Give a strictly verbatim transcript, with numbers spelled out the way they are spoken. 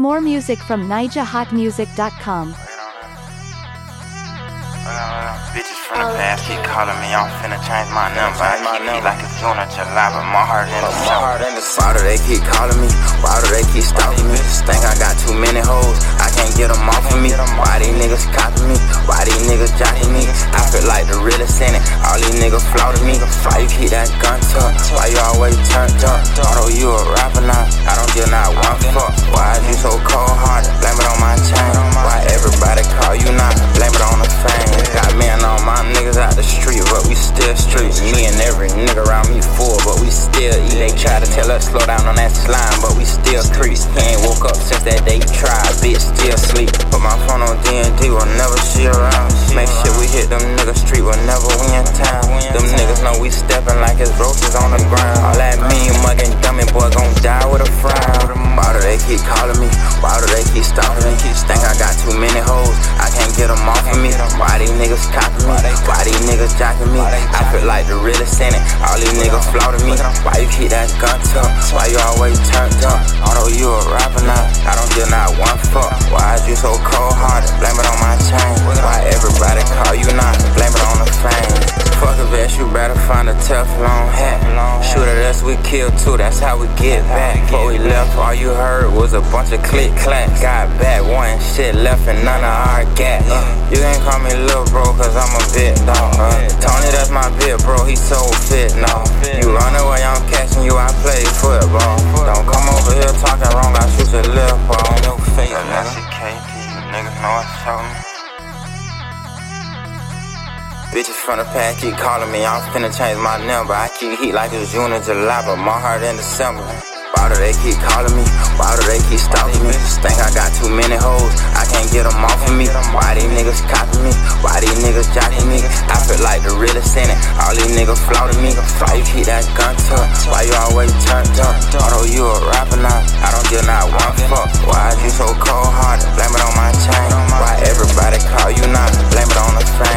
more music from Niger Hot Music dot com. Bitches from the past keep calling me, I'm finna change my number. I keep it like it's June or July, but my heart in the summer. Why do they keep calling me? Why do they keep stalking me? Think I got too many hoes, I can't get them off of me. Why these niggas copying me? Why these niggas jocking me? I feel like the realest in it, all these niggas flaunting me. Why you keep that gun tucked? Why you always turned up? Although you a rapper now, I don't give not one fuck. Why is you so cold-hearted? Blame it on my chain. Why everybody call you now? Blame it on the fame. Got me and all my niggas out the street, but we still streets. Me and every nigga around me full, but we still eat. They try to tell us slow down on that slime, but we still creep. He ain't woke up since that day he tried, bitch still sleep. Put my phone on D and D, whenever she around. Make sure we hit them niggas street whenever we in town. Them niggas know we steppin' like it's roaches on the ground. All that mean muggin' dummy boy gon' die with a frown. Why do they keep calling me? Why do they keep stalking me? Think I got too many hoes, I can't get them off of me. Why these niggas copying me? Why these niggas jocking me? I feel like the realest in it, all these niggas flaunting me. Why you keep that gun tucked? Why you always turned up? Although you a rapper now, I don't give not one fuck. Why is you so cold-hearted? Blame it on my chain. Why everybody call you now? Blame it on the fame. Fuck a vest, you better find a Teflon hat. Shoot at us, we kill too, that's how we get back. Before we left, all you heard was a bunch of click-clacks. Got back, one shit left and none of our gas. You can't call me little bro, cause I'm a bit dog. Uh, Tony, that's my bit bro, he so fit, no. You run away, I'm catching you, I play football. Don't come over here talking wrong, I shoot your lip ball on your face, nigga. Niggas know I show me. Bitches from the past keep calling me, I'm finna change my number. I keep heat like it's June or July, but my heart in December. Why do they keep calling me? Why do they keep stalking me? Think I got too many hoes, I can't get them off of me. Why these niggas copying me? Why these niggas jocking me? I feel like the realest in it, all these niggas flaunting me. Why you keep that gun tucked? Why you always turned up? Although you a rapper now, I don't give not one fuck. Why is you so cold-hearted? Blame it on my chain. Why everybody call you now? Blame it on the fame.